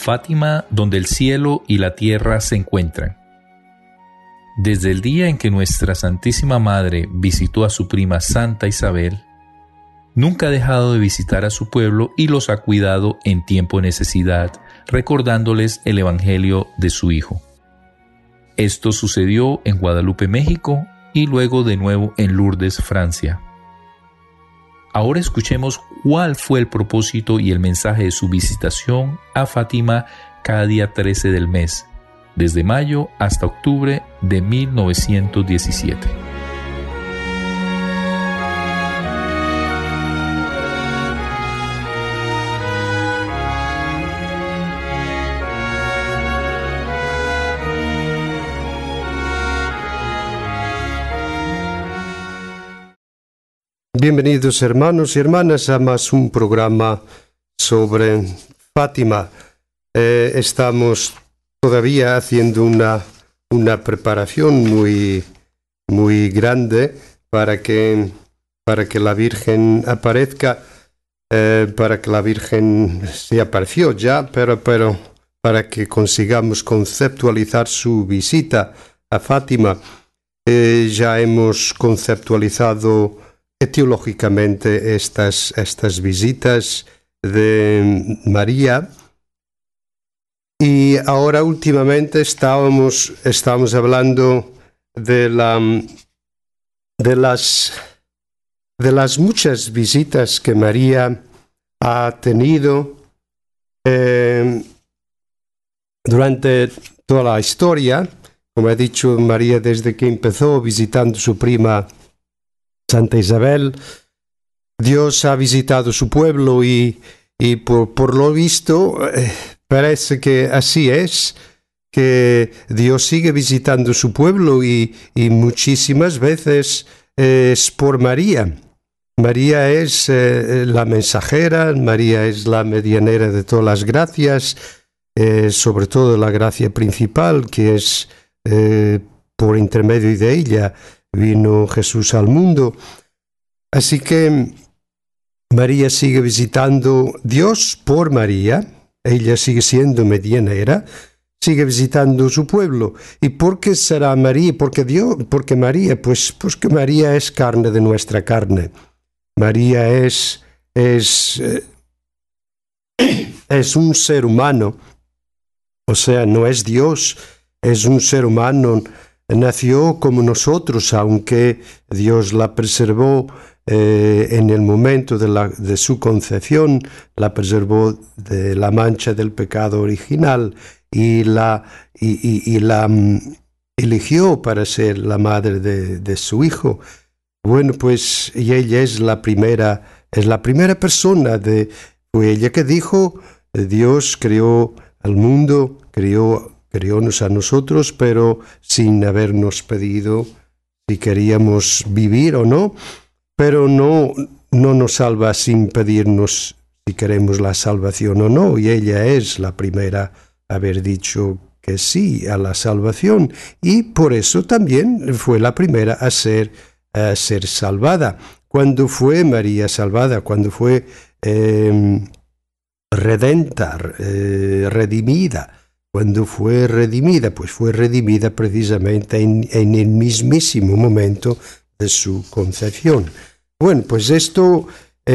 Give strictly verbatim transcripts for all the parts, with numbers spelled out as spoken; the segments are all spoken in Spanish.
Fátima, donde el cielo y la tierra se encuentran. Desde el día en que nuestra Santísima Madre visitó a su prima Santa Isabel, nunca ha dejado de visitar a su pueblo y los ha cuidado en tiempo de necesidad, recordándoles el Evangelio de su Hijo. Esto sucedió en Guadalupe, México, y luego de nuevo en Lourdes, Francia. Ahora escuchemos cuál fue el propósito y el mensaje de su visitación a Fátima cada día trece del mes, desde mayo hasta octubre de mil novecientos diecisiete. Bienvenidos hermanos y hermanas a más un programa sobre Fátima. Eh, estamos todavía haciendo una, una preparación muy, muy grande para que, para que la Virgen aparezca, eh, para que la Virgen se apareció ya, pero, pero para que consigamos conceptualizar su visita a Fátima. Eh, ya hemos conceptualizado etiológicamente estas, estas visitas de María, y ahora últimamente estábamos, estábamos hablando de, la, de, las, de las muchas visitas que María ha tenido eh, durante toda la historia. Como he dicho, María desde que empezó visitando su prima Santa Isabel, Dios ha visitado su pueblo y, y por, por lo visto eh, parece que así es, que Dios sigue visitando su pueblo y, y muchísimas veces eh, es por María. María es eh, la mensajera, María es la medianera de todas las gracias, eh, sobre todo la gracia principal, que es eh, por intermedio de ella vino Jesús al mundo. Así que María sigue visitando Dios por María, ella sigue siendo medianera, sigue visitando su pueblo. ¿Y por qué será María? Porque Dios, porque María, pues, pues que María es carne de nuestra carne. María es, es, eh, es un ser humano, o sea, no es Dios, es un ser humano. Nació como nosotros, aunque Dios la preservó eh, en el momento de, la, de su concepción, la preservó de la mancha del pecado original y la, y, y, y la um, eligió para ser la madre de, de su hijo. Bueno, pues y ella es la primera, es la primera persona, de, fue ella que dijo, Dios creó al mundo, creó Creónos a nosotros, pero sin habernos pedido si queríamos vivir o no, pero no, no nos salva sin pedirnos si queremos la salvación o no, y ella es la primera a haber dicho que sí a la salvación, y por eso también fue la primera a ser, a ser salvada. Cuando fue María salvada, cuando fue eh, redenta, eh, redimida, Cuando fue redimida, pues fue redimida precisamente en, en el mismísimo momento de su concepción. Bueno, pues esto,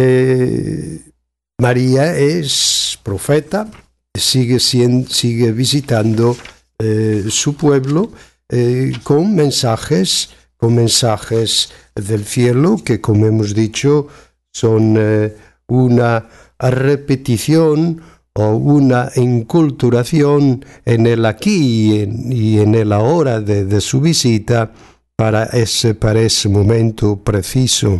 eh, María es profeta, sigue, siendo, sigue visitando eh, su pueblo eh, con mensajes, con mensajes del cielo que, como hemos dicho, son eh, una repetición o una enculturación en el aquí y en, y en el ahora de, de su visita para ese, para ese momento preciso.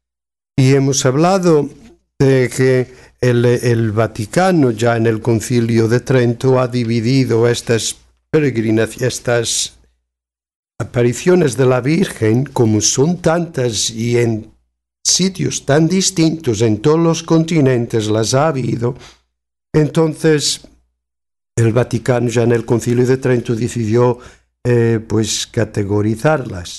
Y hemos hablado de que el, el Vaticano, ya en el Concilio de Trento, ha dividido estas peregrinaciones, estas apariciones de la Virgen, como son tantas y en sitios tan distintos en todos los continentes las ha habido. Entonces, el Vaticano ya en el Concilio de Trento decidió eh, pues categorizarlas.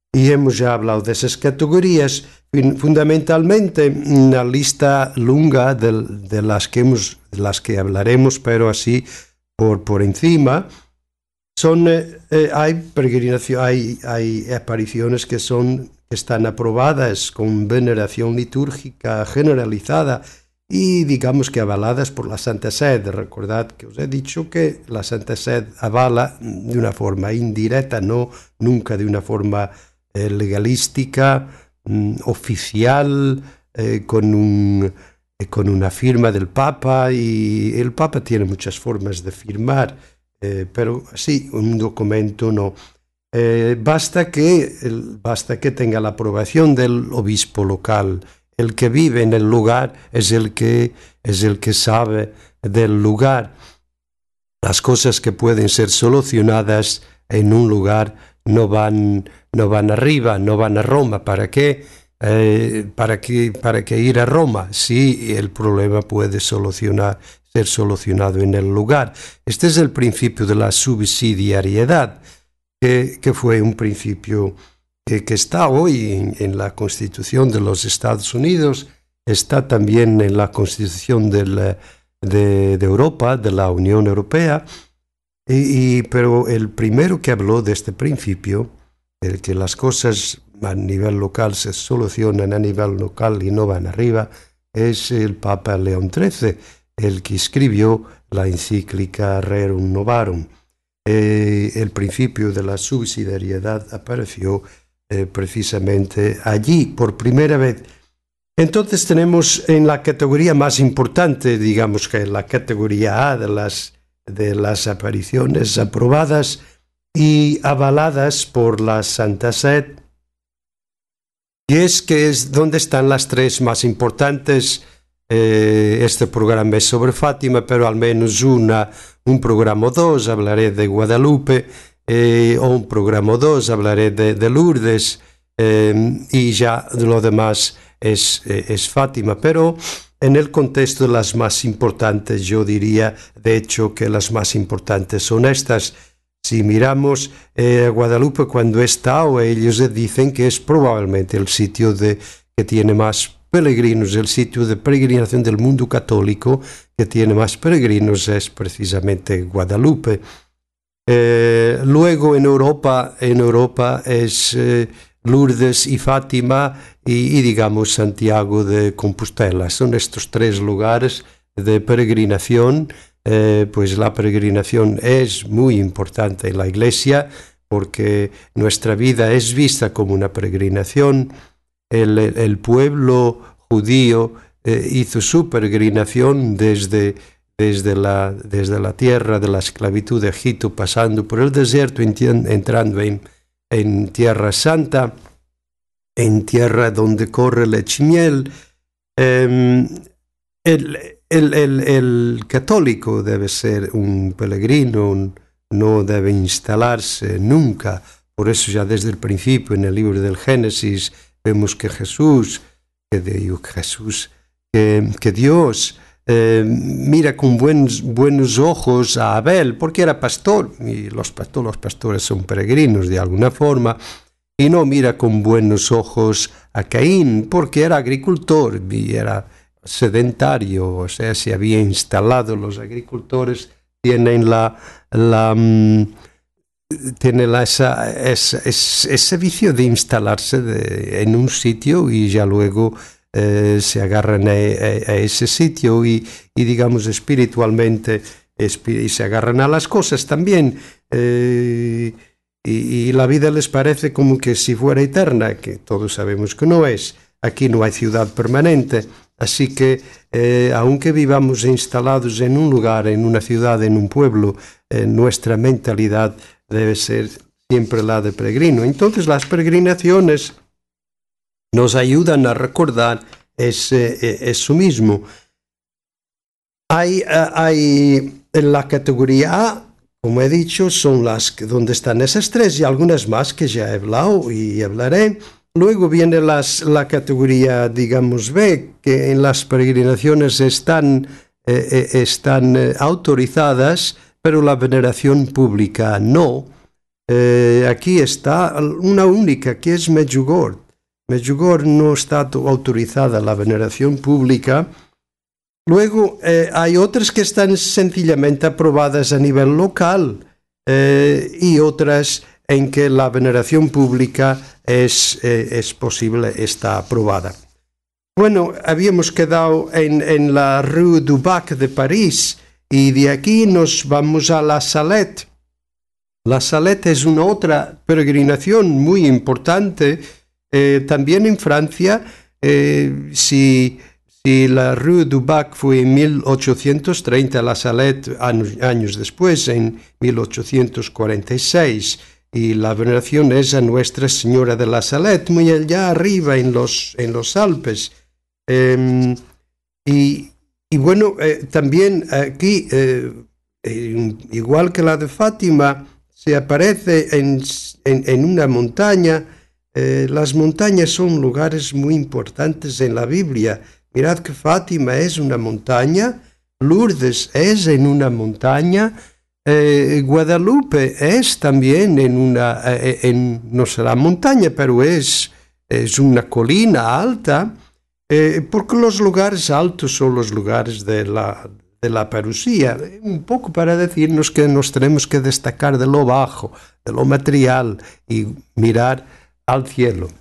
y hemos ya hablado de esas categorías. Fundamentalmente, una lista lunga de, de, las, que hemos, de las que hablaremos, pero así por, por encima, son, eh, hay, peregrinación, hay, hay apariciones que, son, que están aprobadas con veneración litúrgica generalizada y digamos que avaladas por la Santa Sede. Recordad que os he dicho que la Santa Sede avala de una forma indirecta, no nunca de una forma eh, legalística, mm, oficial, eh, con, un, eh, con una firma del Papa, y el Papa tiene muchas formas de firmar, eh, pero sí, un documento no. Eh, basta, que, el, basta que tenga la aprobación del obispo local. El que vive en el lugar es el que, es el que sabe del lugar. Las cosas que pueden ser solucionadas en un lugar no van, no van arriba, no van a Roma. ¿Para qué? Eh, ¿para qué, para qué ir a Roma si el problema puede solucionar, ser solucionado en el lugar? Este es el principio de la subsidiariedad, que, que fue un principio que, que está hoy en, en la Constitución de los Estados Unidos, está también en la Constitución del, de, de Europa, de la Unión Europea, y, y, pero el primero que habló de este principio, el que las cosas a nivel local se solucionan a nivel local y no van arriba, es el Papa León trece, el que escribió la encíclica Rerum Novarum. Eh, el principio de la subsidiariedad apareció eh, precisamente allí por primera vez. Entonces tenemos en la categoría más importante, digamos que en la categoría A de las, de las apariciones aprobadas y avaladas por la Santa Sede, y es que es donde están las tres más importantes. Eh, este programa es sobre Fátima, pero al menos una, un programa o dos hablaré de Guadalupe, eh, o un programa o dos hablaré de, de Lourdes, eh, y ya lo demás es, eh, es Fátima. Pero en el contexto de las más importantes, yo diría, de hecho, que las más importantes son estas. Si miramos eh, a Guadalupe cuando está, o ellos dicen que es probablemente el sitio de, que tiene más peregrinos, el sitio de peregrinación del mundo católico que tiene más peregrinos es precisamente Guadalupe. Eh, luego en Europa, en Europa es eh, Lourdes y Fátima y, y digamos Santiago de Compostela. Son estos tres lugares de peregrinación. Eh, pues la peregrinación es muy importante en la Iglesia porque nuestra vida es vista como una peregrinación. El, el pueblo judío eh, hizo su peregrinación desde, desde, la, desde la tierra de la esclavitud de Egipto, pasando por el desierto, entrando en, en Tierra Santa, en tierra donde corre leche y miel. Eh, el, el, el, el católico debe ser un peregrino, un, no debe instalarse nunca. Por eso ya desde el principio en el libro del Génesis vemos que Jesús, que, de, Jesús, que, que Dios eh, mira con buenos, buenos ojos a Abel, porque era pastor, y los, pastor, los pastores son peregrinos de alguna forma, y no mira con buenos ojos a Caín, porque era agricultor y era sedentario, o sea, se había instalado. Los agricultores tienen la... la tiene la, esa, esa, ese, ese vicio de instalarse de, en un sitio y ya luego eh, se agarran a, a, a ese sitio y, y digamos espiritualmente espi- y se agarran a las cosas también eh, y, y la vida les parece como que si fuera eterna, que todos sabemos que no es. Aquí no hay ciudad permanente, así que eh, aunque vivamos instalados en un lugar, en una ciudad, en un pueblo, eh, nuestra mentalidad debe ser siempre la de peregrino. Entonces las peregrinaciones nos ayudan a recordar ese, eso mismo. Hay, hay en la categoría A, como he dicho, son las que, donde están esas tres y algunas más que ya he hablado y hablaré. Luego viene las, la categoría, digamos, B, que en las peregrinaciones están, eh, están eh, autorizadas, pero la veneración pública no. Eh, aquí está una única, que es Medjugorje. Medjugorje no está autorizada la veneración pública. Luego eh, hay otras que están sencillamente aprobadas a nivel local eh, y otras en que la veneración pública es, eh, es posible, está aprobada. Bueno, habíamos quedado en, en la Rue du Bac de París y de aquí nos vamos a La Salette. La Salette es una otra peregrinación muy importante, eh, también en Francia. Eh, si, si la Rue du Bac fue en mil ochocientos treinta, La Salette años, años después, en mil ochocientos cuarenta y seis, y la veneración es a Nuestra Señora de la Salette, muy allá arriba en los, en los Alpes. Eh, y, y bueno, eh, también aquí, eh, eh, igual que la de Fátima, se aparece en, en, en una montaña. Eh, las montañas son lugares muy importantes en la Biblia. Mirad que Fátima es una montaña, Lourdes es en una montaña, eh, Guadalupe es también en una, eh, en, no será montaña, pero es, es una colina alta. Eh, porque los lugares altos son los lugares de la, de la parusía, un poco para decirnos que nos tenemos que destacar de lo bajo, de lo material y mirar al cielo.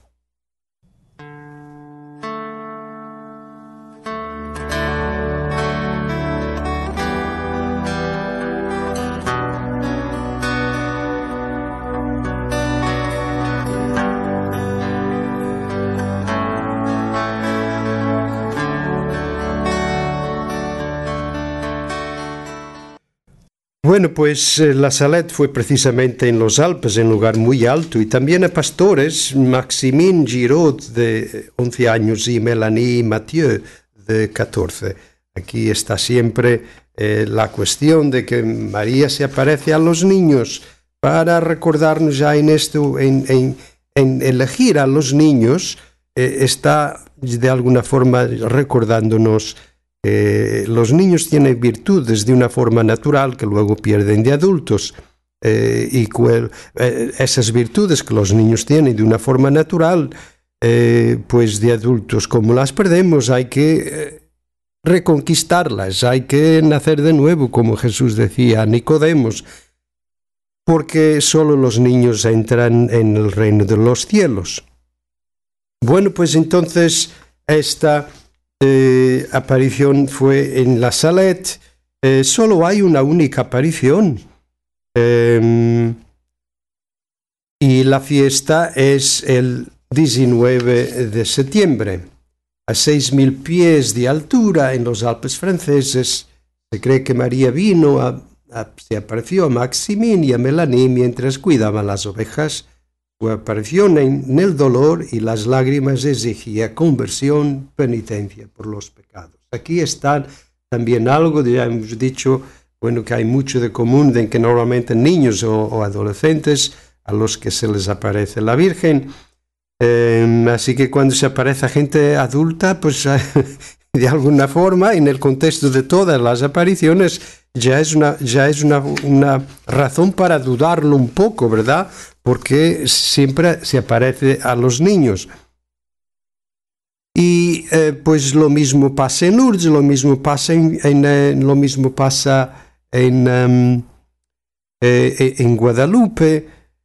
Bueno, pues eh, La Salette fue precisamente en los Alpes, en un lugar muy alto, y también a pastores, Maximin Giraud, de once años, y Mélanie Mathieu, de catorce. Aquí está siempre eh, la cuestión de que María se aparece a los niños para recordarnos ya en esto, en, en, en elegir a los niños, eh, está de alguna forma recordándonos Eh, los niños tienen virtudes de una forma natural que luego pierden de adultos, eh, y cual, eh, esas virtudes que los niños tienen de una forma natural, eh, pues de adultos como las perdemos, hay que eh, reconquistarlas, hay que nacer de nuevo, como Jesús decía a Nicodemos, porque solo los niños entran en el reino de los cielos. Bueno, pues entonces esta Eh, aparición fue en La Salette. Eh, solo hay una única aparición, eh, y la fiesta es el diecinueve de septiembre, a seis mil pies de altura en los Alpes franceses. Se cree que María vino, a, a, se apareció a Maximin y a Mélanie mientras cuidaban las ovejas. Su aparición en el dolor y las lágrimas exigía conversión, penitencia por los pecados. Aquí está también algo, ya hemos dicho, bueno, que hay mucho de común en que normalmente niños o, o adolescentes a los que se les aparece la Virgen. Eh, así que cuando se aparece a gente adulta, pues de alguna forma, en el contexto de todas las apariciones, ya es una, ya es una, una razón para dudarlo un poco, ¿verdad? Porque siempre se aparece a los niños. Y eh, pues lo mismo pasa en Lourdes, lo mismo pasa en, en, en lo mismo pasa en, um, eh, en Guadalupe.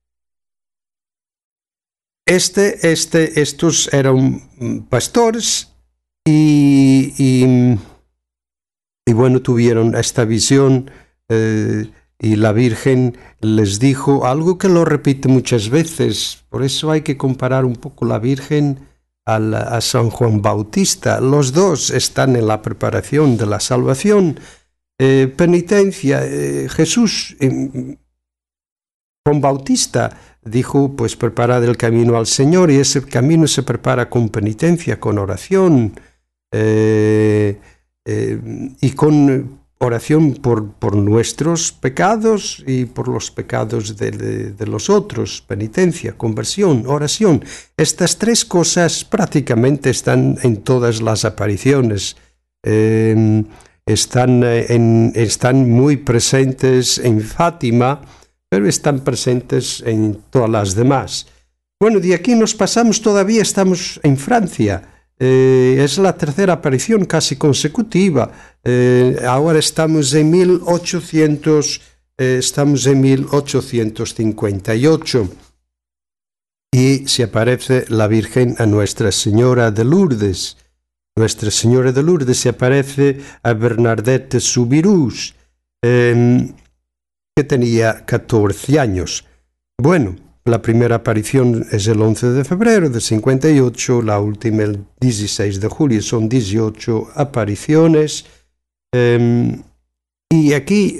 Este, este, estos eran pastores y, y, y bueno, tuvieron esta visión, eh, y la Virgen les dijo algo que lo repite muchas veces. Por eso hay que comparar un poco la Virgen a, la, a San Juan Bautista. Los dos están en la preparación de la salvación. Eh, penitencia, eh, Jesús, eh, Juan Bautista dijo, pues preparad el camino al Señor, y ese camino se prepara con penitencia, con oración, eh, eh, y con oración por, por nuestros pecados y por los pecados de, de, de los otros, penitencia, conversión, oración. Estas tres cosas prácticamente están en todas las apariciones, eh, están, en, están muy presentes en Fátima, pero están presentes en todas las demás. Bueno, de aquí nos pasamos, todavía estamos en Francia. Eh, es la tercera aparición casi consecutiva. Eh, ahora estamos en mil ochocientos, eh, estamos en mil ochocientos cincuenta y ocho y se aparece la Virgen a Nuestra Señora de Lourdes. Nuestra Señora de Lourdes se aparece a Bernadette Soubirous, eh, que tenía catorce años. Bueno, la primera aparición es el once de febrero de cincuenta y ocho, la última el dieciséis de julio, son dieciocho apariciones. Eh, y aquí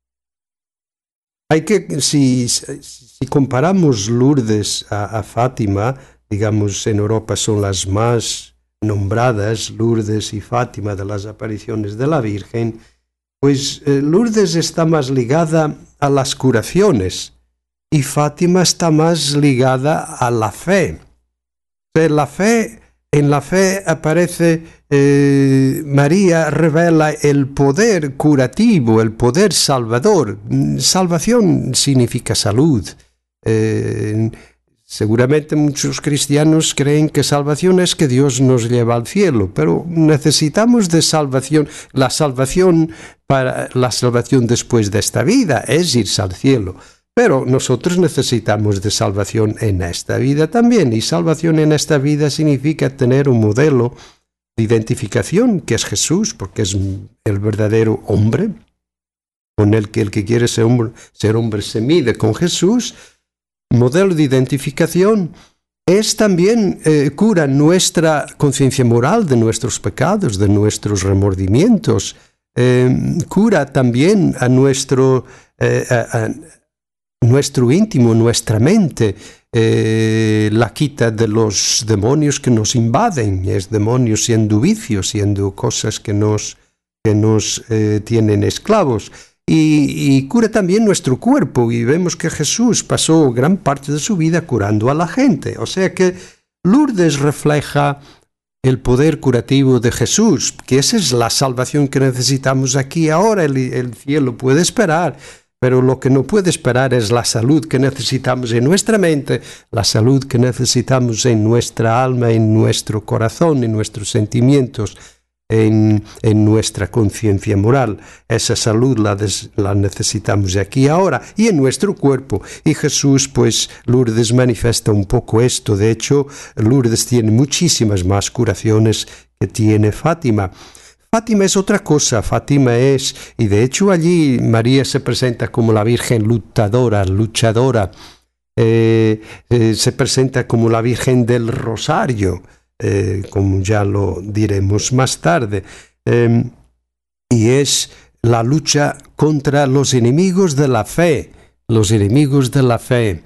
hay que, si, si comparamos Lourdes a, a Fátima, digamos en Europa son las más nombradas, Lourdes y Fátima, de las apariciones de la Virgen, pues eh, Lourdes está más ligada a las curaciones y Fátima está más ligada a la fe. La fe, en la fe aparece, eh, María revela el poder curativo, el poder salvador. Salvación significa salud. Eh, seguramente muchos cristianos creen que salvación es que Dios nos lleva al cielo, pero necesitamos de salvación. La salvación para la salvación después de esta vida es irse al cielo. Pero nosotros necesitamos de salvación en esta vida también, y salvación en esta vida significa tener un modelo de identificación, que es Jesús, porque es el verdadero hombre, con el que el que quiere ser hombre, ser hombre se mide con Jesús. Modelo de identificación es también, eh, cura nuestra conciencia moral de nuestros pecados, de nuestros remordimientos, eh, cura también a nuestro... Eh, a, a, nuestro íntimo, nuestra mente, eh, la quita de los demonios que nos invaden, es demonios siendo vicios, siendo cosas que nos, que nos eh, tienen esclavos, y, y cura también nuestro cuerpo, y vemos que Jesús pasó gran parte de su vida curando a la gente, o sea que Lourdes refleja el poder curativo de Jesús, que esa es la salvación que necesitamos aquí ahora. El, el cielo puede esperar, pero lo que no puede esperar es la salud que necesitamos en nuestra mente, la salud que necesitamos en nuestra alma, en nuestro corazón, en nuestros sentimientos, en, en nuestra conciencia moral. Esa salud la, des, la necesitamos aquí ahora y en nuestro cuerpo. Y Jesús, pues, Lourdes manifiesta un poco esto. De hecho, Lourdes tiene muchísimas más curaciones que tiene Fátima. Fátima es otra cosa, Fátima es, y de hecho allí María se presenta como la Virgen luchadora, luchadora, eh, eh, se presenta como la Virgen del Rosario, eh, como ya lo diremos más tarde, eh, y es la lucha contra los enemigos de la fe, los enemigos de la fe,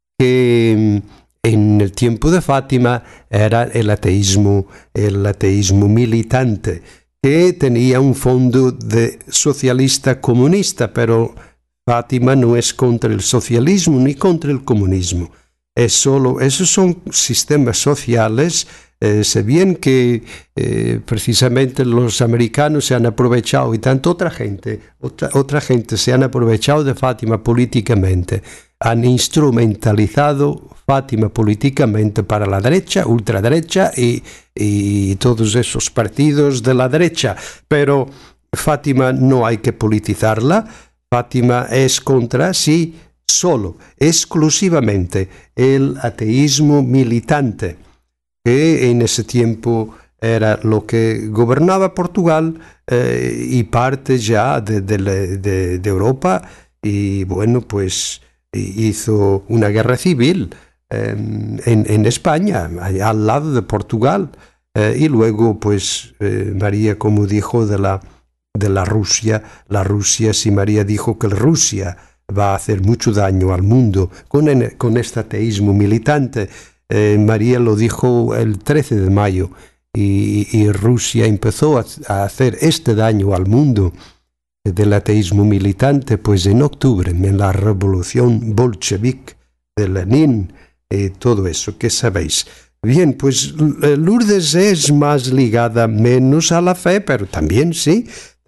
que en el tiempo de Fátima era el ateísmo, el ateísmo militante, que tenía un fondo de socialista comunista, pero Fátima no es contra el socialismo ni contra el comunismo. Es solo, esos son sistemas sociales. Eh, sé bien que eh, precisamente los americanos se han aprovechado, y tanto otra gente, otra, otra gente se han aprovechado de Fátima políticamente. Han instrumentalizado Fátima políticamente para la derecha, ultraderecha y, y todos esos partidos de la derecha. Pero Fátima no hay que politizarla. Fátima es contra, sí, solo, exclusivamente, el ateísmo militante, que en ese tiempo era lo que gobernaba Portugal eh, y parte ya de, de, de, de Europa. Y bueno, pues hizo una guerra civil eh, en, en España, allá al lado de Portugal, eh, y luego pues eh, María, como dijo de la, de la Rusia, la Rusia, si María dijo que Rusia va a hacer mucho daño al mundo con, en, con este ateísmo militante, eh, María lo dijo el trece de mayo, y, y Rusia empezó a, a hacer este daño al mundo del ateísmo militante, pues en octubre, en la revolución bolchevique de Lenin, eh, todo eso que sabéis. Bien, pues Lourdes es más ligada menos a la fe, pero también sí,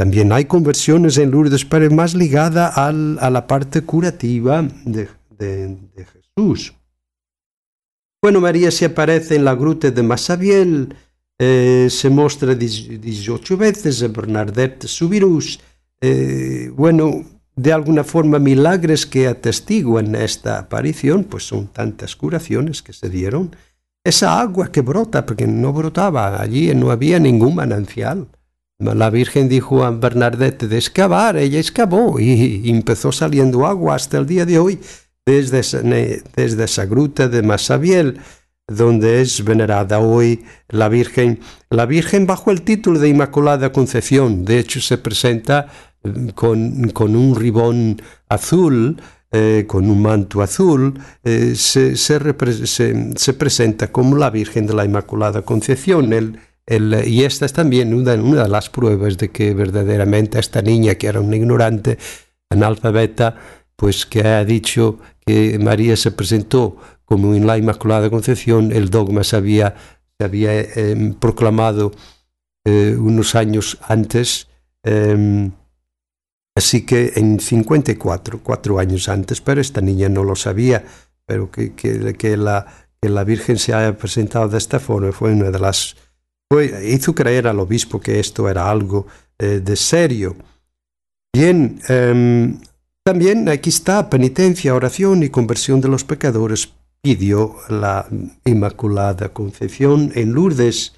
También hay conversiones en Lourdes, pero más ligada al, a la parte curativa de, de, de Jesús. Bueno, María se aparece en la gruta de Massabielle, eh, se muestra dieciocho veces a Bernadette Soubirous. Eh, bueno, de alguna forma milagros que atestiguan esta aparición, pues son tantas curaciones que se dieron. Esa agua que brota, porque no brotaba allí, no había ningún manantial. La Virgen dijo a Bernadette de excavar, ella excavó y empezó saliendo agua hasta el día de hoy, desde esa, desde esa gruta de Massabielle, donde es venerada hoy la Virgen. La Virgen bajo el título de Inmaculada Concepción, de hecho se presenta con, con un ribón azul, eh, con un manto azul, eh, se, se, se, se presenta como la Virgen de la Inmaculada Concepción. El, el, y esta es también una, una de las pruebas de que verdaderamente esta niña, que era una ignorante, analfabeta, pues que ha dicho que María se presentó como en la Inmaculada Concepción, el dogma se había, se había eh, proclamado eh, unos años antes, eh, así que en cincuenta y cuatro, cuatro años antes, pero esta niña no lo sabía, pero que, que, que, la, que la Virgen se haya presentado de esta forma fue una de las... Fue, hizo creer al obispo que esto era algo eh, de serio. Bien, eh, también aquí está penitencia, oración y conversión de los pecadores. Pidió la Inmaculada Concepción en Lourdes.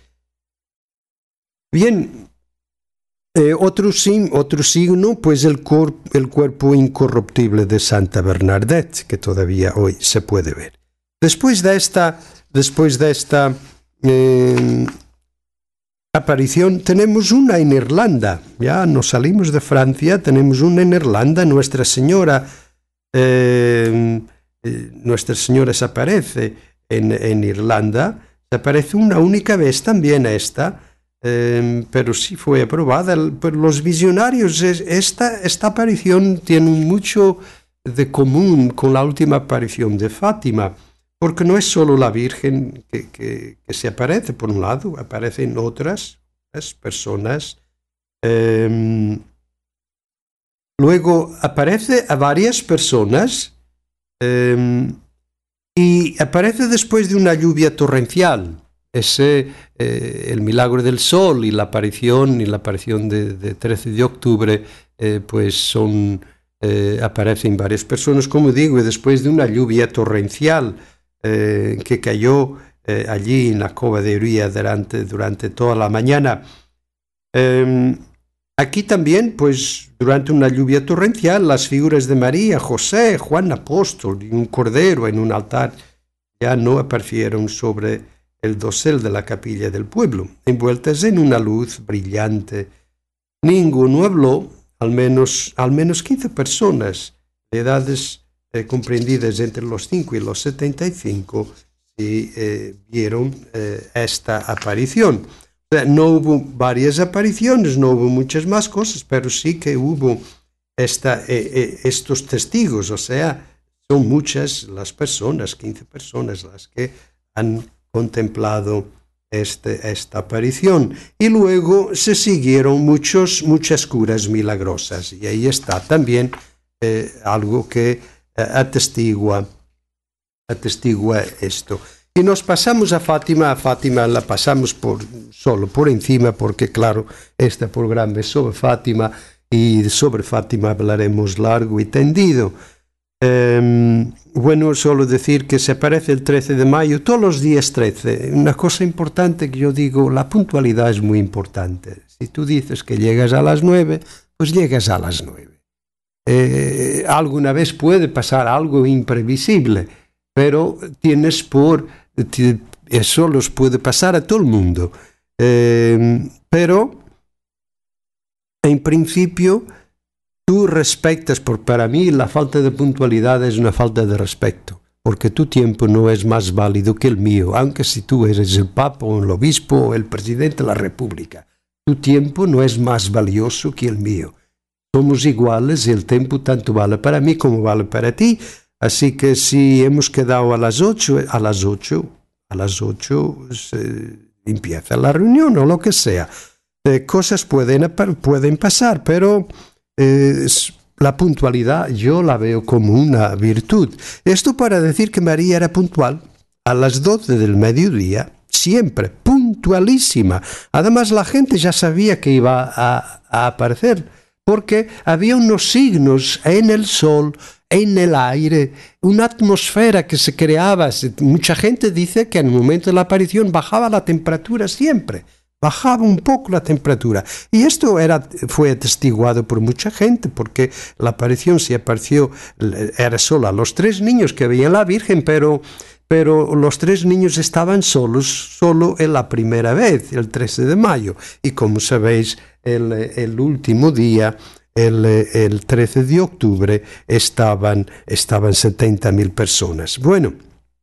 Bien, eh, otro, otro signo, pues el, cor, el cuerpo incorruptible de Santa Bernadette, que todavía hoy se puede ver. Después de esta, después de esta eh, aparición, tenemos una en Irlanda. Ya nos salimos de Francia, tenemos una en Irlanda. Nuestra Señora, eh, eh, Nuestra Señora se aparece en, en Irlanda. Se aparece una única vez también esta, eh, pero sí fue aprobada por los visionarios. Esta, esta aparición tiene mucho de común con la última aparición de Fátima, porque no es solo la Virgen que, que, que se aparece, por un lado, aparecen otras, otras personas. Eh, luego aparece a varias personas eh, y aparece después de una lluvia torrencial. Ese, eh, el milagro del sol y la aparición y la aparición de, de trece de octubre, eh, pues son, eh, aparecen varias personas, como digo, y después de una lluvia torrencial Eh, que cayó eh, allí en la cova de Uría durante, durante toda la mañana. Eh, aquí también, pues, durante una lluvia torrencial, las figuras de María, José, Juan Apóstol y un cordero en un altar ya no aparecieron sobre el dosel de la capilla del pueblo, envueltas en una luz brillante. Ninguno habló, al menos, al menos quince personas de edades Eh, comprendidas entre los cinco y los setenta y cinco, y eh, vieron eh, esta aparición. O sea, no hubo varias apariciones, no hubo muchas más cosas, pero sí que hubo esta, eh, eh, estos testigos. O sea, son muchas las personas, quince personas, las que han contemplado este, esta aparición. Y luego se siguieron muchos, muchas curas milagrosas, y ahí está también eh, algo que Atestigua, atestigua esto. Y nos pasamos a Fátima. A Fátima la pasamos por, solo por encima, porque claro, este programa es sobre Fátima y sobre Fátima hablaremos largo y tendido. Eh, bueno, solo decir que se aparece el trece de mayo, todos los días trece. Una cosa importante que yo digo, la puntualidad es muy importante. Si tú dices que llegas a las nueve, pues llegas a las nueve. Eh, alguna vez puede pasar algo imprevisible, pero tienes por... Eso los puede pasar a todo el mundo. Eh, pero, en principio, tú respetas, porque para mí la falta de puntualidad es una falta de respeto, porque tu tiempo no es más válido que el mío, aunque si tú eres el Papa o el Obispo o el Presidente de la República. Tu tiempo no es más valioso que el mío. Somos iguales y el tiempo tanto vale para mí como vale para ti. Así que si hemos quedado a las ocho, a las ocho, a las ocho se empieza la reunión o lo que sea. eh, cosas pueden, pueden pasar, pero eh, la puntualidad yo la veo como una virtud. Esto para decir que María era puntual a las doce del mediodía, siempre, puntualísima. Además, la gente ya sabía que iba a, a aparecer, porque había unos signos en el sol, en el aire, una atmósfera que se creaba. Mucha gente dice que en el momento de la aparición bajaba la temperatura siempre, bajaba un poco la temperatura. Y esto era, fue atestiguado por mucha gente, porque la aparición se apareció, era solo a los tres niños que veían la Virgen, pero... pero los tres niños estaban solos solo en la primera vez, el trece de mayo. Y como sabéis, el, el último día, el, el trece de octubre, estaban, estaban setenta mil personas. Bueno,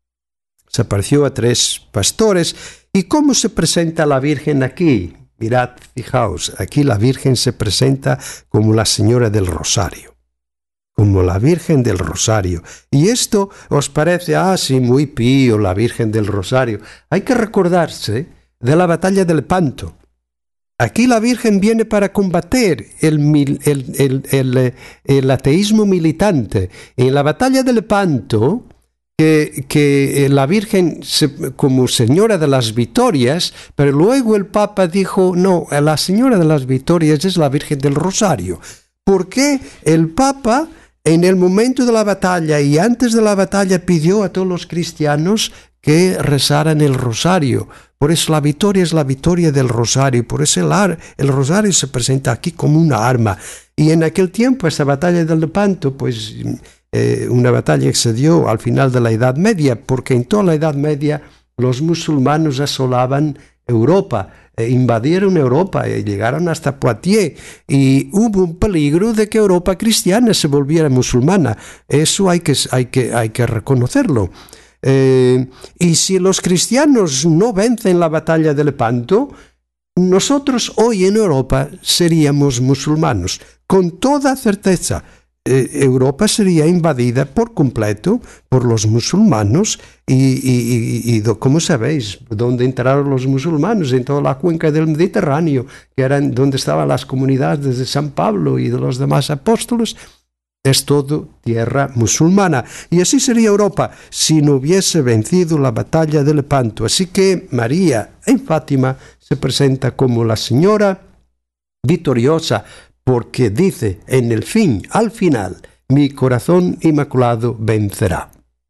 se apareció a tres pastores. ¿Y cómo se presenta la Virgen aquí? Mirad, fijaos, aquí la Virgen se presenta como la Señora del Rosario, como la Virgen del Rosario. Y esto os parece, ah, sí, muy pío, la Virgen del Rosario. Hay que recordarse de la batalla del Lepanto. Aquí la Virgen viene para combater el, el, el, el, el ateísmo militante. En la batalla del Lepanto, que, que la Virgen se, como Señora de las Victorias, pero luego el Papa dijo, no, la Señora de las Victorias es la Virgen del Rosario. Porque el Papa, en el momento de la batalla y antes de la batalla, pidió a todos los cristianos que rezaran el rosario. Por eso la victoria es la victoria del rosario. Por eso el, ar, el rosario se presenta aquí como una arma. Y en aquel tiempo, esa batalla del Lepanto, pues eh, una batalla que se dio al final de la Edad Media, porque en toda la Edad Media los musulmanes asolaban Europa, eh, invadieron Europa y llegaron hasta Poitiers, y hubo un peligro de que Europa cristiana se volviera musulmana. Eso hay que, hay que, hay que reconocerlo. Eh, y si los cristianos no vencen la batalla de Lepanto, nosotros hoy en Europa seríamos musulmanos, con toda certeza. Eh, Europa sería invadida por completo por los musulmanes y, y, y, y como sabéis, ¿dónde entraron los musulmanes? En toda la cuenca del Mediterráneo, que eran donde estaban las comunidades de San Pablo y de los demás apóstoles. Es todo tierra musulmana. Y así sería Europa si no hubiese vencido la batalla de Lepanto. Así que María en Fátima se presenta como la Señora victoriosa, porque dice en el fin, al final, mi corazón inmaculado vencerá.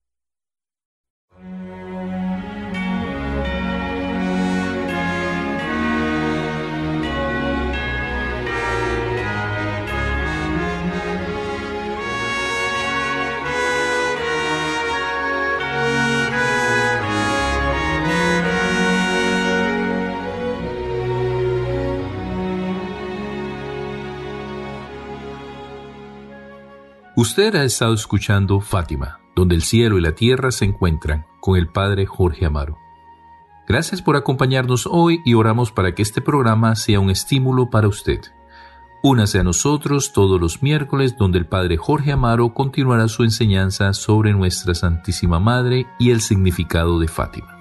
Usted ha estado escuchando Fátima, donde el cielo y la tierra se encuentran, con el Padre Jorge Amaro. Gracias por acompañarnos hoy y oramos para que este programa sea un estímulo para usted. Únase a nosotros todos los miércoles, donde el Padre Jorge Amaro continuará su enseñanza sobre nuestra Santísima Madre y el significado de Fátima.